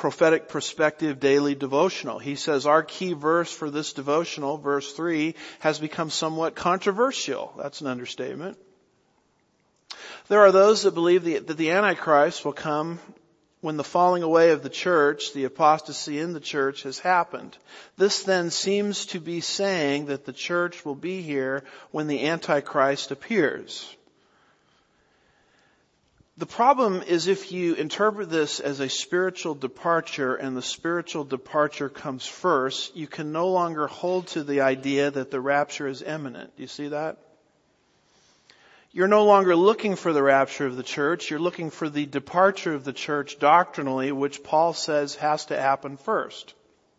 Prophetic Perspective Daily Devotional. He says our key verse for this devotional, verse 3, has become somewhat controversial. That's an understatement. There are those that believe that the Antichrist will come when the falling away of the church, the apostasy in the church, has happened. This then seems to be saying that the church will be here when the Antichrist appears. The problem is if you interpret this as a spiritual departure and the spiritual departure comes first, you can no longer hold to the idea that the rapture is imminent. Do you see that? You're no longer looking for the rapture of the church. You're looking for the departure of the church doctrinally, which Paul says has to happen first.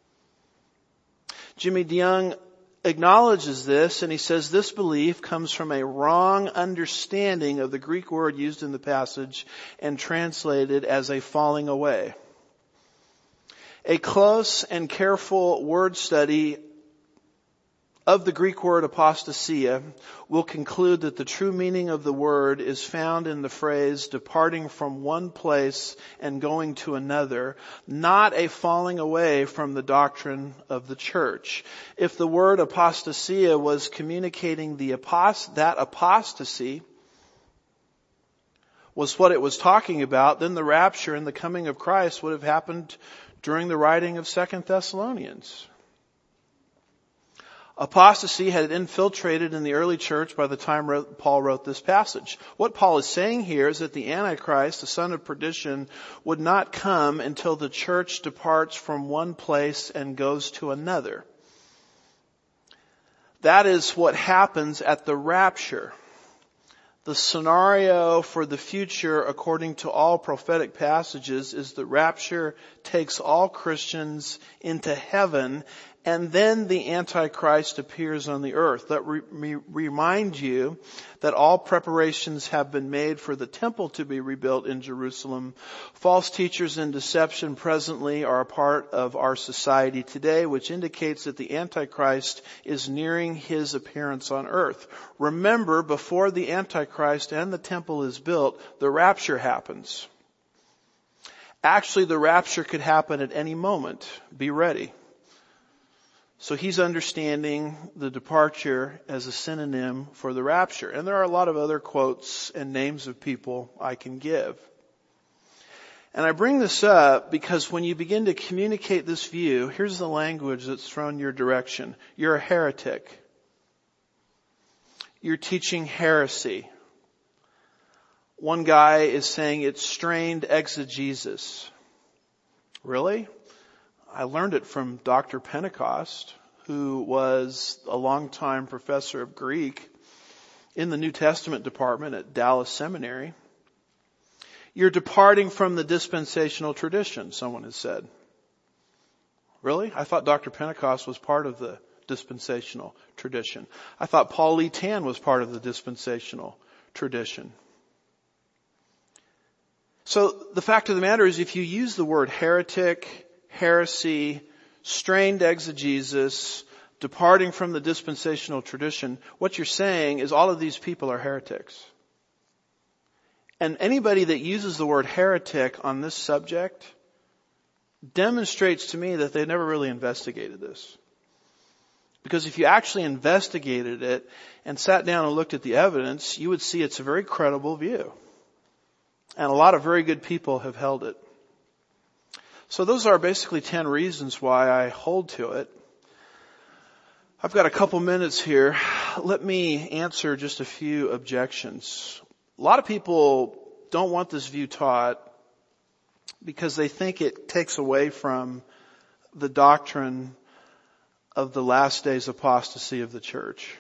Jimmy DeYoung acknowledges this, and he says this belief comes from a wrong understanding of the Greek word used in the passage and translated as a falling away. A close and careful word study of the Greek word apostasia will conclude that the true meaning of the word is found in the phrase departing from one place and going to another, not a falling away from the doctrine of the church. If the word apostasia was communicating that apostasy was what it was talking about, then the rapture and the coming of Christ would have happened during the writing of 2 Thessalonians. Apostasy had infiltrated in the early church by the time Paul wrote this passage. What Paul is saying here is that the Antichrist, the son of perdition, would not come until the church departs from one place and goes to another. That is what happens at the rapture. The scenario for the future, according to all prophetic passages, is the rapture takes all Christians into heaven, and then the Antichrist appears on the earth. Let me remind you that all preparations have been made for the temple to be rebuilt in Jerusalem. False teachers and deception presently are a part of our society today, which indicates that the Antichrist is nearing his appearance on earth. Remember, before the Antichrist and the temple is built, the rapture happens. Actually, the rapture could happen at any moment. Be ready. So he's understanding the departure as a synonym for the rapture. And there are a lot of other quotes and names of people I can give. And I bring this up because when you begin to communicate this view, here's the language that's thrown your direction. You're a heretic. You're teaching heresy. One guy is saying it's strained exegesis. Really? I learned it from Dr. Pentecost, who was a longtime professor of Greek in the New Testament department at Dallas Seminary. You're departing from the dispensational tradition, someone has said. Really? I thought Dr. Pentecost was part of the dispensational tradition. I thought Paul Lee Tan was part of the dispensational tradition. So the fact of the matter is, if you use the word heretic, heresy, strained exegesis, departing from the dispensational tradition, what you're saying is all of these people are heretics. And anybody that uses the word heretic on this subject demonstrates to me that they never really investigated this. Because if you actually investigated it and sat down and looked at the evidence, you would see it's a very credible view. And a lot of very good people have held it. So those are basically 10 reasons why I hold to it. I've got a couple minutes here. Let me answer just a few objections. A lot of people don't want this view taught because they think it takes away from the doctrine of the last days apostasy of the church.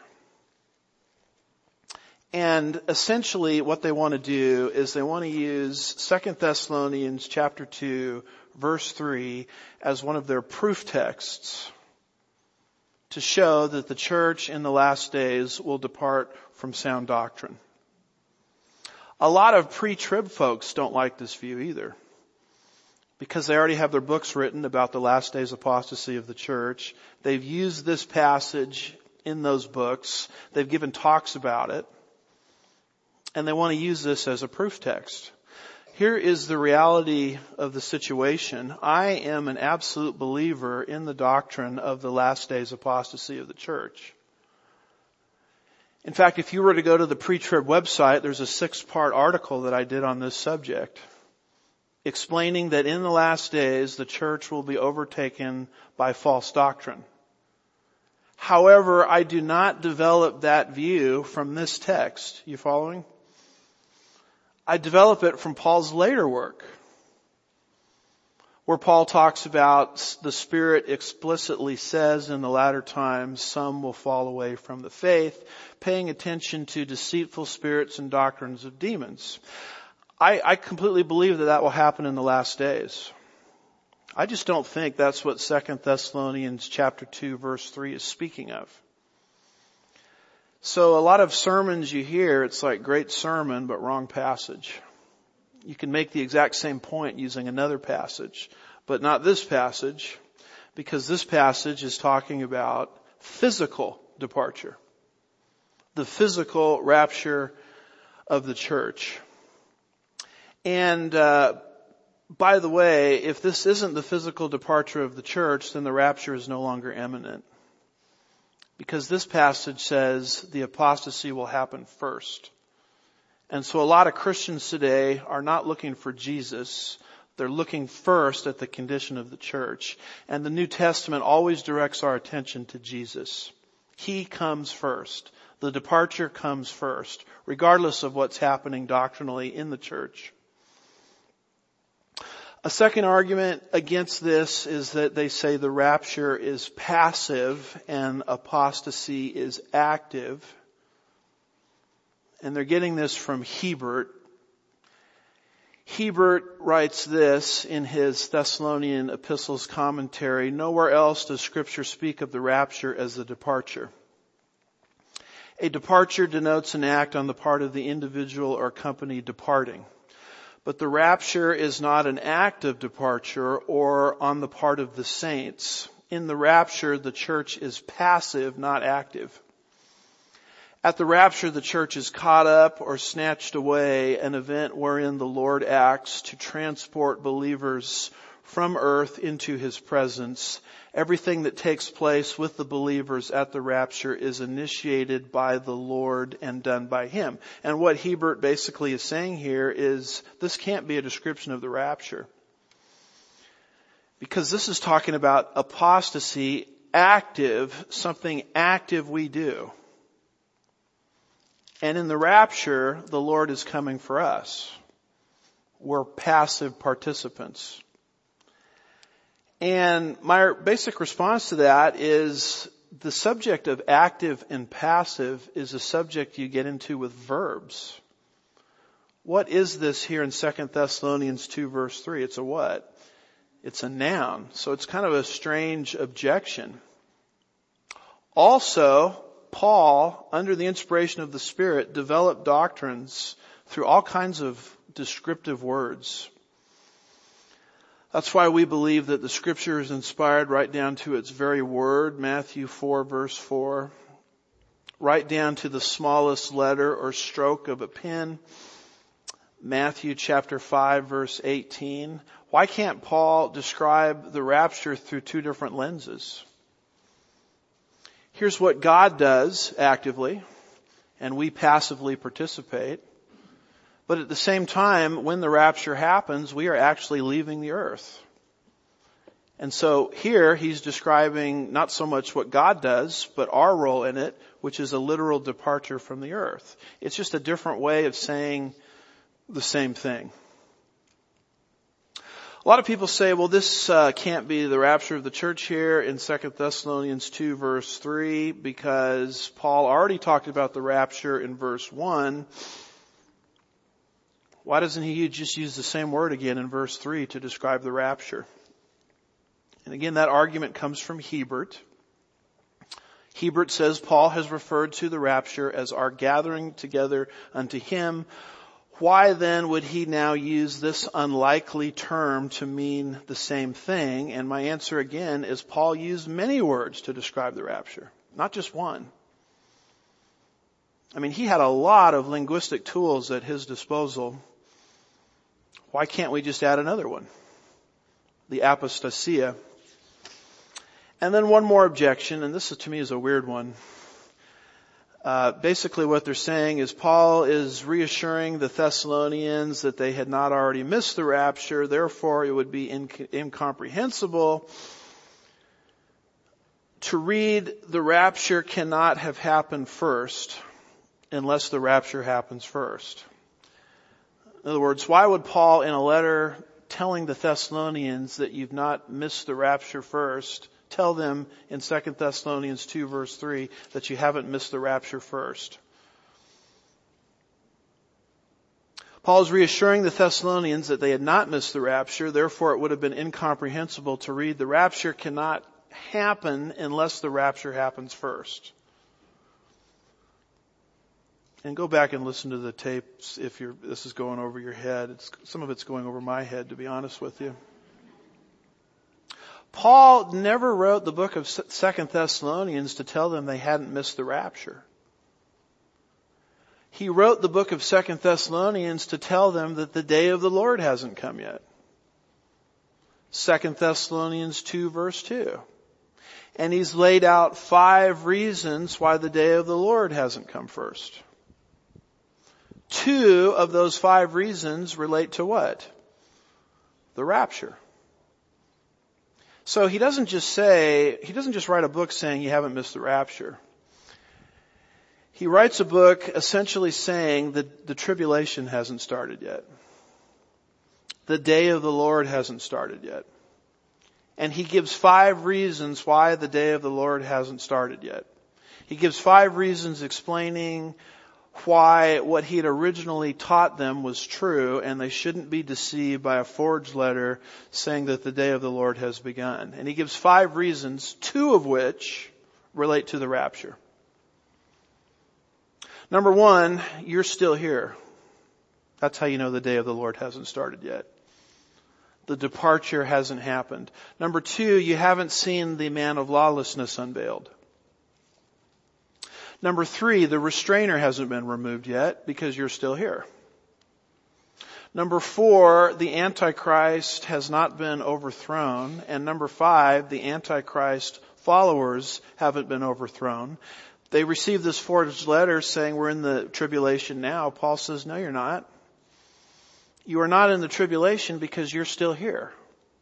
And essentially what they want to do is they want to use 2 Thessalonians chapter 2, verse 3 as one of their proof texts to show that the church in the last days will depart from sound doctrine. A lot of pre-trib folks don't like this view either, because they already have their books written about the last days apostasy of the church. They've used this passage in those books. They've given talks about it. And they want to use this as a proof text. Here is the reality of the situation. I am an absolute believer in the doctrine of the last days apostasy of the church. In fact, if you were to go to the Pre-Trib website, there's a 6-part article that I did on this subject, explaining that in the last days, the church will be overtaken by false doctrine. However, I do not develop that view from this text. You following? I develop it from Paul's later work, where Paul talks about the Spirit explicitly says in the latter times some will fall away from the faith, paying attention to deceitful spirits and doctrines of demons. I completely believe that will happen in the last days. I just don't think that's what 2 Thessalonians chapter 2 verse 3 is speaking of. So a lot of sermons you hear, it's like great sermon, but wrong passage. You can make the exact same point using another passage, but not this passage, because this passage is talking about physical departure. The physical rapture of the church. And, by the way, if this isn't the physical departure of the church, then the rapture is no longer imminent. Because this passage says the apostasy will happen first. And so a lot of Christians today are not looking for Jesus. They're looking first at the condition of the church. And the New Testament always directs our attention to Jesus. He comes first. The departure comes first, regardless of what's happening doctrinally in the church. A second argument against this is that they say the rapture is passive and apostasy is active. And they're getting this from Hebert. Hebert writes this in his Thessalonian epistles commentary: nowhere else does Scripture speak of the rapture as the departure. A departure denotes an act on the part of the individual or company departing. But the rapture is not an act of departure or on the part of the saints. In the rapture, the church is passive, not active. At the rapture, the church is caught up or snatched away, an event wherein the Lord acts to transport believers from earth into His presence. Everything that takes place with the believers at the rapture is initiated by the Lord and done by Him. And what Hebert basically is saying here is this can't be a description of the rapture. Because this is talking about apostasy, active, something active we do. And in the rapture, the Lord is coming for us. We're passive participants. And my basic response to that is the subject of active and passive is a subject you get into with verbs. What is this here in 2 Thessalonians 2 verse 3? It's a what? It's a noun. So it's kind of a strange objection. Also, Paul, under the inspiration of the Spirit, developed doctrines through all kinds of descriptive words. That's why we believe that the Scripture is inspired right down to its very word, Matthew 4 verse 4, right down to the smallest letter or stroke of a pen, Matthew chapter 5 verse 18. Why can't Paul describe the rapture through two different lenses? Here's what God does actively, and we passively participate. But at the same time, when the rapture happens, we are actually leaving the earth. And so here he's describing not so much what God does, but our role in it, which is a literal departure from the earth. It's just a different way of saying the same thing. A lot of people say, well, this can't be the rapture of the church here in 2 Thessalonians 2 verse 3 because Paul already talked about the rapture in verse 1. Why doesn't he just use the same word again in verse 3 to describe the rapture? And again, that argument comes from Hebert. Hebert says Paul has referred to the rapture as our gathering together unto Him. Why then would he now use this unlikely term to mean the same thing? And my answer again is Paul used many words to describe the rapture, not just one. I mean, he had a lot of linguistic tools at his disposal. Why can't we just add another one? The apostasia. And then one more objection, and this to me is a weird one. Basically what they're saying is Paul is reassuring the Thessalonians that they had not already missed the rapture, therefore it would be incomprehensible to read the rapture cannot have happened first unless the rapture happens first. In other words, why would Paul in a letter telling the Thessalonians that you've not missed the rapture first, tell them in 2 Thessalonians 2 verse 3 that you haven't missed the rapture first? Paul is reassuring the Thessalonians that they had not missed the rapture, therefore it would have been incomprehensible to read the rapture cannot happen unless the rapture happens first. And go back and listen to the tapes if this is going over your head. Some of it's going over my head, to be honest with you. Paul never wrote the book of 2 Thessalonians to tell them they hadn't missed the rapture. He wrote the book of 2 Thessalonians to tell them that the day of the Lord hasn't come yet. 2 Thessalonians 2 verse 2. And he's laid out 5 reasons why the day of the Lord hasn't come first. 2 of those 5 reasons relate to what? The rapture. So he doesn't just write a book saying you haven't missed the rapture. He writes a book essentially saying that the tribulation hasn't started yet. The day of the Lord hasn't started yet. And he gives 5 reasons why the day of the Lord hasn't started yet. He gives 5 reasons explaining why what he had originally taught them was true and they shouldn't be deceived by a forged letter saying that the day of the Lord has begun. And he gives 5 reasons, 2 of which relate to the rapture. Number 1, you're still here. That's how you know the day of the Lord hasn't started yet. The departure hasn't happened. Number 2, you haven't seen the man of lawlessness unveiled. Number 3, the restrainer hasn't been removed yet because you're still here. Number 4, the Antichrist has not been overthrown. And number 5, the Antichrist followers haven't been overthrown. They received this forged letter saying we're in the tribulation now. Paul says, no, you're not. You are not in the tribulation because you're still here.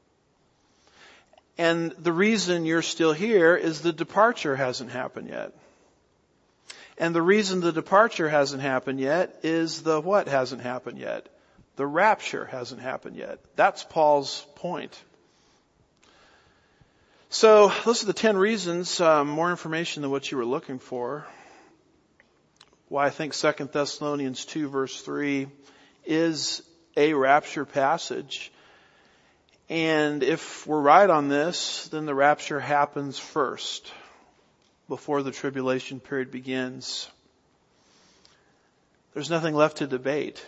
And the reason you're still here is the departure hasn't happened yet. And the reason the departure hasn't happened yet is the what hasn't happened yet? The rapture hasn't happened yet. That's Paul's point. So those are the 10 reasons, more information than what you were looking for. Why I think 2 Thessalonians 2 verse 3 is a rapture passage. And if we're right on this, then the rapture happens first, before the tribulation period begins. There's nothing left to debate.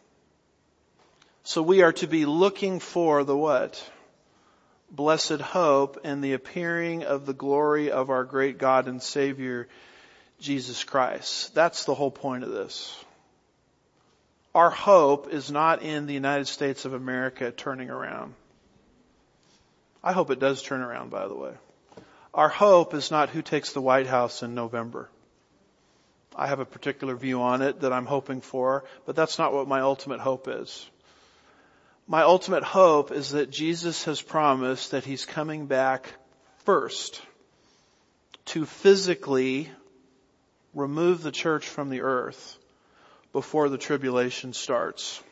So we are to be looking for the what? Blessed hope and the appearing of the glory of our great God and Savior, Jesus Christ. That's the whole point of this. Our hope is not in the United States of America turning around. I hope it does turn around, by the way. Our hope is not who takes the White House in November. I have a particular view on it that I'm hoping for, but that's not what my ultimate hope is. My ultimate hope is that Jesus has promised that He's coming back first to physically remove the church from the earth before the tribulation starts.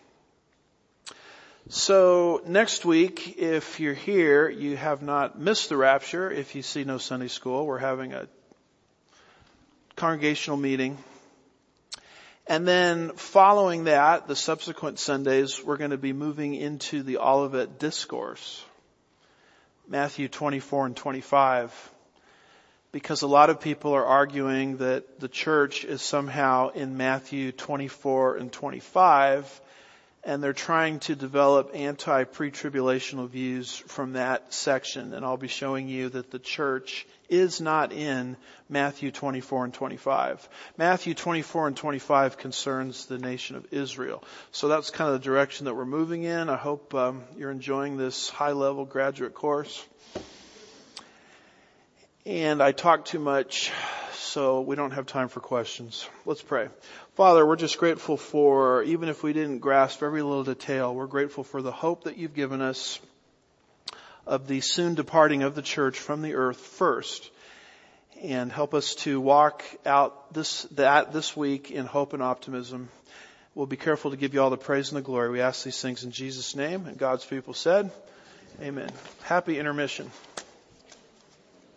So next week, if you're here, you have not missed the rapture. If you see no Sunday school, we're having a congregational meeting. And then following that, the subsequent Sundays, we're going to be moving into the Olivet Discourse, Matthew 24 and 25. Because a lot of people are arguing that the church is somehow in Matthew 24 and 25, and they're trying to develop anti-pre-tribulational views from that section. And I'll be showing you that the church is not in Matthew 24 and 25. Matthew 24 and 25 concerns the nation of Israel. So that's kind of the direction that we're moving in. I hope you're enjoying this high-level graduate course. And I talk too much, so we don't have time for questions. Let's pray. Father, we're just grateful for, even if we didn't grasp every little detail, we're grateful for the hope that you've given us of the soon departing of the church from the earth first. And help us to walk out this week in hope and optimism. We'll be careful to give you all the praise and the glory. We ask these things in Jesus' name. And God's people said, amen. Happy intermission.